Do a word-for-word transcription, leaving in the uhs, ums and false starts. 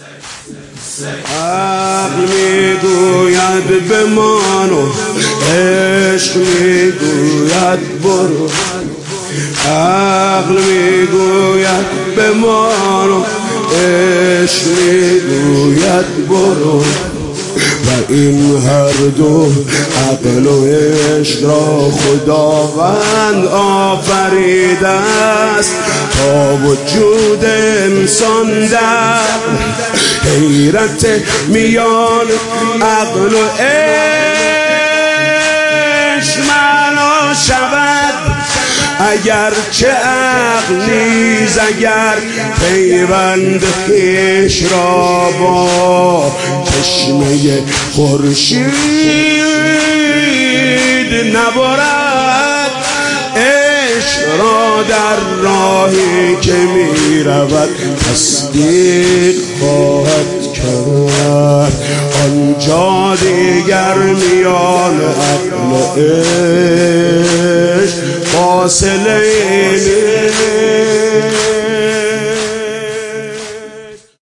عقل میگوید بمان و عشق میگوید برو، عقل میگوید بمان و عشق میگوید برو، و این هر دو عقل و عشق را خداوند آفریده است تا وجود انسان در حیرت میان عقل و عشق معنا شود. اگر چه عقل نیز اگر پیوند خویش را با چشمه خورشید نبرد، عشق را در راهی که می رود تصدیق خواهد کرد. آنجا دیگر میان عقل و عشق فاصله